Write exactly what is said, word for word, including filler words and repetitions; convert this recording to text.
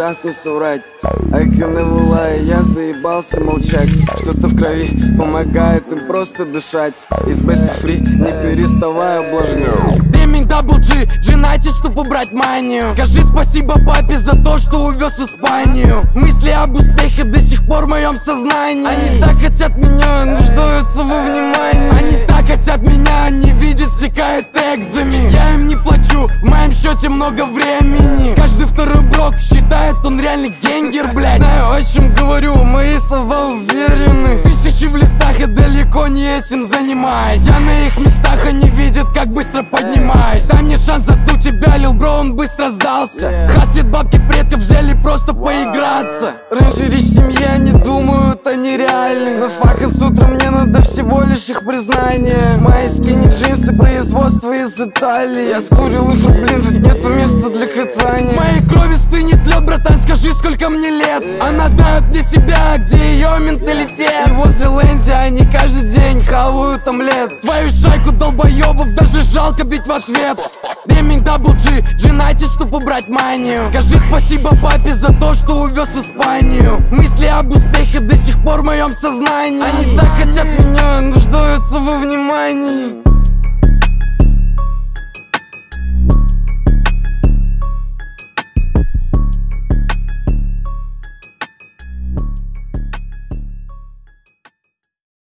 даст мне соврать. Айканевула, я заебался молчать. Что-то в крови помогает им просто дышать. Из best of free, не переставая ублажнять. Деминг дабл джи, джинайтед, чтоб убрать манию. Скажи спасибо папе за то, что увез в Испанию. Мысли об успехе до сих пор в моем сознании. Они так хотят меня, нуждаются во внимании. Они так хотят меня, не видят, стекает экзамен. Я им не плачу, в моем счете много времени. Каждый второй брок считает, он реальный генгер, блядь. Знаю, о чем говорю, мои слова уверены. Тысячи в листах, и далеко не этим занимаюсь. Я на их местах, они видят, как быстро поднимаюсь. Дай мне шанс заткнуть тебя, лил бро, он быстро сдался. yeah. Хаслит бабки предков, взяли просто wow. поиграться. Раньше речь семьи, они думают, они реальны. На факел с утра мне надо всего лишь их признание. Мои скини джинсы, производство из Италии. Я скурил их рублин, тут нету места для катания. В моей крови стынет лед, братан, скажи, сколько мне лет. Она дает мне себя, где ее менталитет. И возле Лэнди они каждый день хавают омлет. Твою шайку долбоебов даже жалко бить в ответ. Деминг дабл джи, джинайтед, чтоб убрать манию. Скажи спасибо папе за то, что увез в Испанию. Мысли об успехе до сих пор в моем сознании. Они так хотят меня, нуждаются во внимании.